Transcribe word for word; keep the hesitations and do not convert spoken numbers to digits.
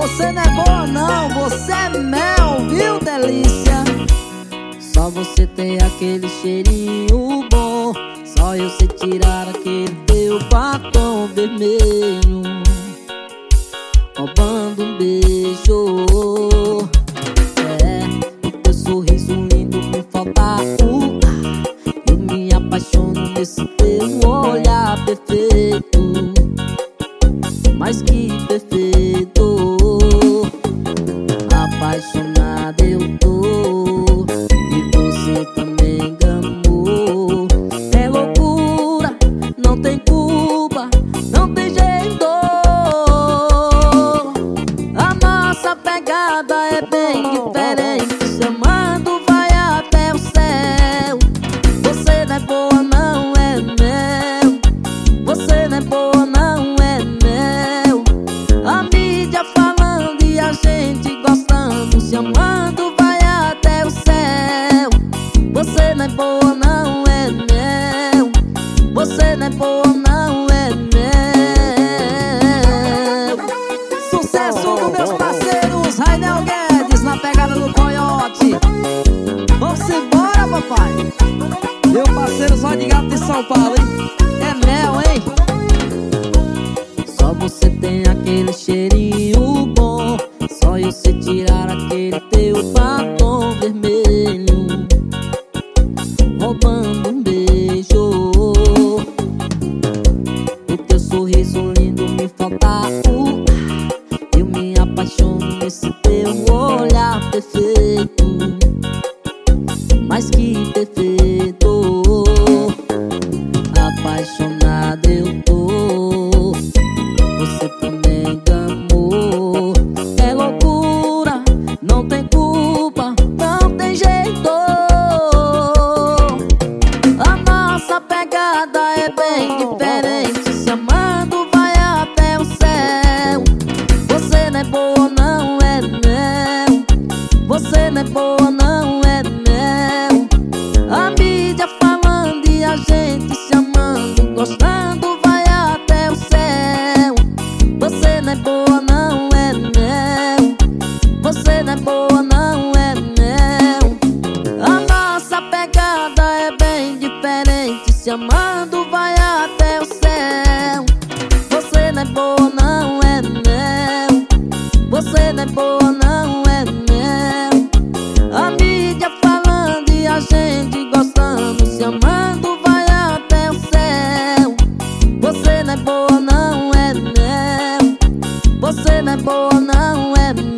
você não é boa não, você é mel, viu, delícia? Só você tem aquele cheirinho bom, só eu sei tirar aquele teu batom vermelho, roubando um beijo. É, o teu sorriso lindo me falta o ar, eu me apaixono nesse teu olhar perfeito, mais que perfeito. Apaixonado eu tô, e você também enganou. É loucura, não tem culpa, não tem jeito. A nossa pegada é bem diferente, se amando vai até o céu. Você não é boa, não é mel, você não é boa, não é mel. A mídia falando e a gente gostando, se amando vai até o céu. Você não é boa, não é mel, você não é boa, não é mel. Sucesso dos meus parceiros Rainel Guedes na pegada do coiote. Vamos embora, papai. Meu parceiro Zóio de Gato de São Paulo, hein? É mel, hein? Só você tem aquele cheirinho bom, só eu sei tirar aquele teu batom vermelho, roubando um beijo. O teu sorriso lindo me falta o ar, eu me apaixono nesse teu olhar perfeito, mais que perfeito. Apaixonado eu tô, você também enganou. É loucura, não tem culpa, não tem jeito. A nossa pegada é bem diferente, se amando vai até o céu. Você não é boa, não é mel, você não é boa, não é mel. A mídia falando e a gente se amando, gostando vai até o céu. Você não é boa, não é mel, você não é boa, não é mel. A nossa pegada é bem diferente, se amando vai até o céu. Você não é boa, não é mel, você não é boa, não é mel. A mídia falando e a gente gostando, se amando vai até o céu. Você não é boa, não é mel, você não é boa, não é mel.